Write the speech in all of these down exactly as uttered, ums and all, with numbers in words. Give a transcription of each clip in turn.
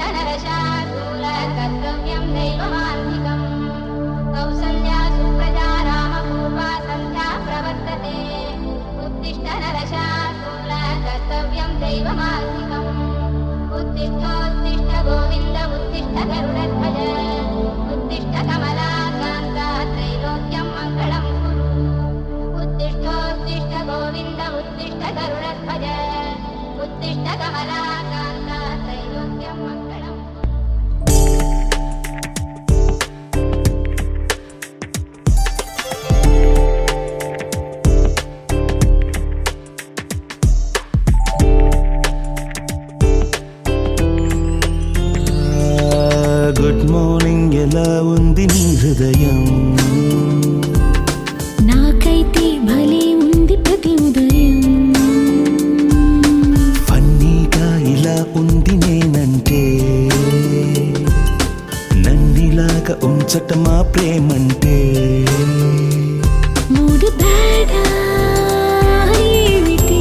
నరశార్దూల కర్తవ్యం దైవమాన్నికం కౌసల్యా సుప్రజా రామ పూర్వా సంధ్యా ప్రవర్తతే ఉత్తిష్ట నరశార్దూల కర్తవ్యం దైవమాన్నికం ఉత్తిష్టోత్తిష్ట గోవింద ఉత్తిష్ట గరుడధ్వజ ఉత్తిష్ట కమలాకాంత త్రైలోక్యం మంగళం కురు ఉత్తిష్టోత్తిష్ట గోవింద ఉత్తిష్ట గరుడధ్వజ ఉత్తిష్ట కమలాకాంత త్రైలోక్యం మంగళం గుడ్ మార్నింగ్ ఎలా ఉంది నీ హృదయం నాకైతే భలే ఉంది ప్రతి ఉదయం ఫన్నీగా ఇలా ఉంది నేనంటే నన్నిలాగా ఉంచటమా ప్రేమంటే మూడు బ్యాడా ఏమిటి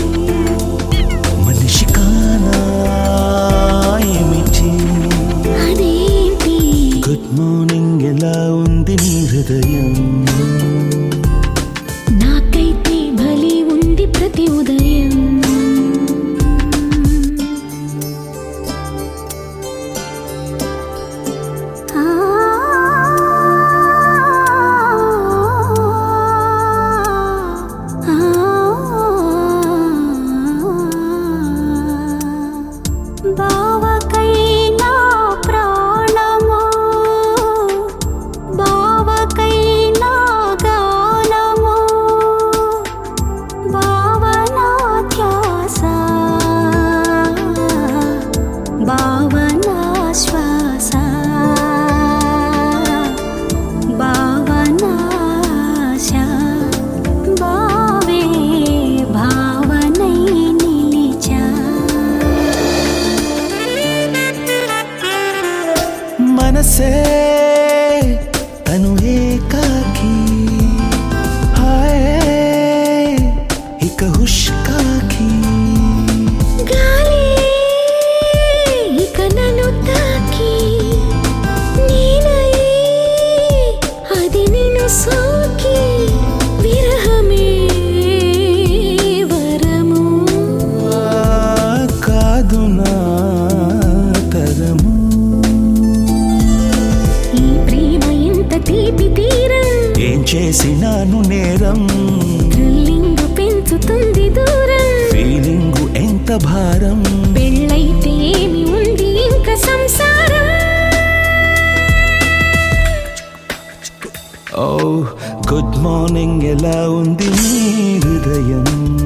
మనిషి కానా ఏమిటి అదేంటి గుడ్ మార్నింగ్ ఎలా ఉంది నీ హృదయం నాకైతే భలే ఉంది ప్రతి ఉదయం ఆ బావకైనా ప్రాణమో బావకైనా గానమో భావనా ధ్యాస భావనా శ్వాస భావనాశ భావే భావనై నిలిచా మనసే తను ఏకాకి హాయ్ ఇక హుష్కాకి గాలి ఇక నన్ను తాకి నేనై అది నిన్ను సోకి విరహమే వరము కాదు నా తరము ఈ ప్రేమ ఎంత తీపి తీరం ఏం చేసినాను నేరం థ్రిల్లింగ్ పెంచుతుంది దూరం ఫీలింగు ఎంత భారం పెళ్ళైతే ఏమి ఉంది ఇంకా సంసారం ఓ గుడ్ మార్నింగ్ ఎలా ఉంది నీ హృదయం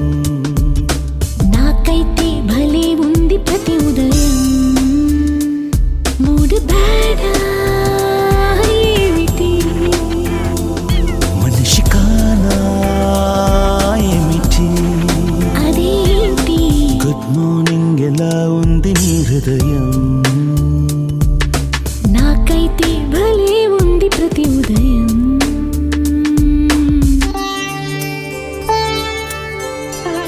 నాకైతే భలే ఉంది ప్రతి ఉదయం మూడు బ్యాడా ఏమిటి మనిషి కానా ఏమిటి అదేంటి గుడ్ మార్నింగ్ ఎలా ఉంది నీ హృదయం నాకైతే భలే ఉంది ప్రతి ఉదయం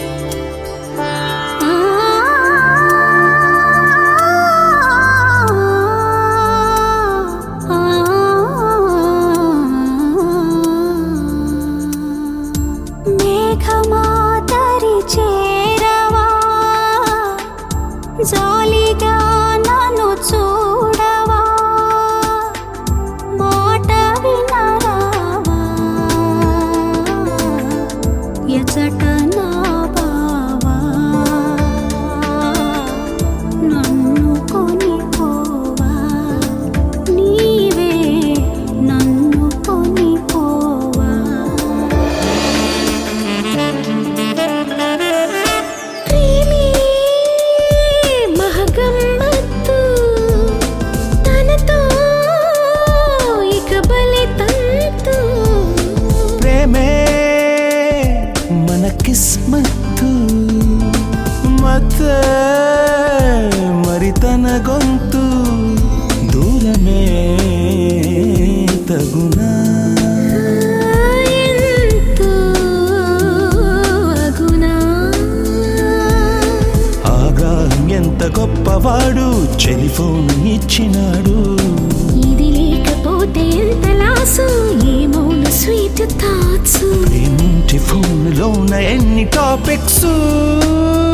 గొప్పవాడు టెలిఫోన్ ఇచ్చినాడు. ఇది లేకపోతే ఎంత లాసు, ఏమౌన స్వీట్ థాట్స్. ప్రేమింటి ఫోన్ లోన ఎన్ని టాపిక్స్.